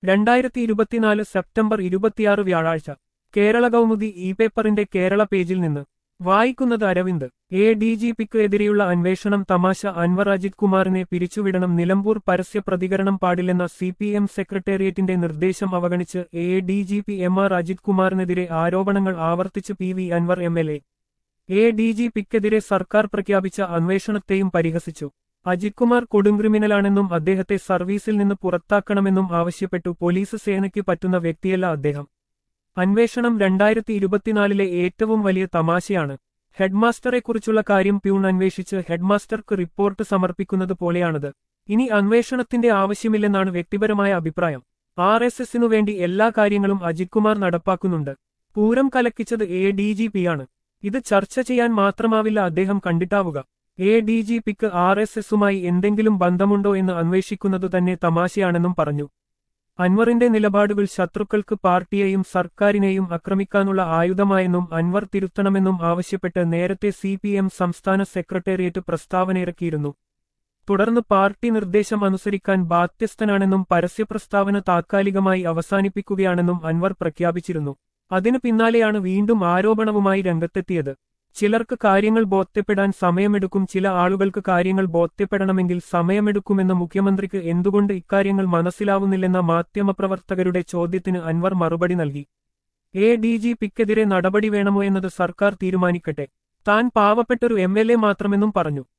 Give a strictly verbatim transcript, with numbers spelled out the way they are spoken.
രണ്ടായിരത്തി ഇരുപത്തിനാല് സെപ്റ്റംബർ ഇരുപത്തിയാറ് വ്യാഴാഴ്ച കേരള കൗമുദി ഇ പേപ്പറിന്റെ കേരള പേജിൽ നിന്ന് വായിക്കുന്നത് അരവിന്ദ്. എ ഡി ജി പിക്ക് എതിരെയുള്ള അന്വേഷണം തമാശ. അൻവർ അജിത് കുമാറിനെ പിരിച്ചുവിടണം. നിലമ്പൂർ പരസ്യ പ്രതികരണം പാടില്ലെന്ന സി പി എം സെക്രട്ടേറിയറ്റിന്റെ നിർദ്ദേശം അവഗണിച്ച് A D G P M R Ajith കുമാറിനെതിരെ ആരോപണങ്ങൾ ആവർത്തിച്ച് P V Anvar M L A. A D G പിക്കെതിരെ സർക്കാർ പ്രഖ്യാപിച്ച അന്വേഷണത്തെയും പരിഹസിച്ചു. അജിത് കുമാർ കൊടുംക്രിമിനലാണെന്നും അദ്ദേഹത്തെ സർവീസിൽ നിന്ന് പുറത്താക്കണമെന്നും ആവശ്യപ്പെട്ടു. പോലീസ് സേനയ്ക്ക് പറ്റുന്ന വ്യക്തിയല്ല അദ്ദേഹം. അന്വേഷണം രണ്ടായിരത്തി ഇരുപത്തിനാലിലെ ഏറ്റവും വലിയ തമാശയാണ്. ഹെഡ്മാസ്റ്ററെക്കുറിച്ചുള്ള കാര്യം പ്യൂൺ അന്വേഷിച്ച് ഹെഡ്മാസ്റ്റർക്ക് റിപ്പോർട്ട് സമർപ്പിക്കുന്നത് പോലെയാണത്. ഇനി അന്വേഷണത്തിന്റെ ആവശ്യമില്ലെന്നാണ് വ്യക്തിപരമായ അഭിപ്രായം. ആർ എസ് എസിനു വേണ്ടി എല്ലാ കാര്യങ്ങളും അജിത് കുമാർ നടപ്പാക്കുന്നുണ്ട്. പൂരം കലക്കിച്ചത് എ ഡി ജി പിയാണ്. ഇത് ചർച്ച ചെയ്യാൻ മാത്രമാവില്ല അദ്ദേഹം കണ്ടിട്ടാവുക. എ ഡി ജി പിക്ക് ആർ എസ് എസുമായി എന്തെങ്കിലും ബന്ധമുണ്ടോ എന്ന് അന്വേഷിക്കുന്നതു തന്നെ തമാശയാണെന്നും പറഞ്ഞു. അൻവറിന്റെ നിലപാടുകൾ ശത്രുക്കൾക്ക് പാർട്ടിയെയും സർക്കാരിനെയും ആക്രമിക്കാനുള്ള ആയുധമായെന്നും അൻവർ തിരുത്തണമെന്നും ആവശ്യപ്പെട്ട് നേരത്തെ സി പി എം സംസ്ഥാന സെക്രട്ടേറിയറ്റ് പ്രസ്താവനയിറക്കിയിരുന്നു. തുടർന്ന് പാർട്ടി നിർദ്ദേശം അനുസരിക്കാൻ ബാധ്യസ്ഥനാണെന്നും പരസ്യപ്രസ്താവന താത്കാലികമായി അവസാനിപ്പിക്കുകയാണെന്നും അൻവർ പ്രഖ്യാപിച്ചിരുന്നു. അതിനു പിന്നാലെയാണ് വീണ്ടും ആരോപണവുമായി രംഗത്തെത്തിയത്. ചിലർക്ക് കാര്യങ്ങൾ ബോധ്യപ്പെടാൻ സമയമെടുക്കും, ചില ആളുകൾക്ക് കാര്യങ്ങൾ ബോധ്യപ്പെടണമെങ്കിൽ സമയമെടുക്കുമെന്ന മുഖ്യമന്ത്രിക്ക് എന്തുകൊണ്ട് ഇക്കാര്യങ്ങൾ മനസ്സിലാവുന്നില്ലെന്ന മാധ്യമപ്രവർത്തകരുടെ ചോദ്യത്തിന് അൻവർ മറുപടി നൽകി. എ ഡി ജി പിക്കെതിരെ നടപടി വേണമോ എന്നത് സർക്കാർ തീരുമാനിക്കട്ടെ. താൻ പാവപ്പെട്ടൊരു എം എൽ എ മാത്രമെന്നും പറഞ്ഞു.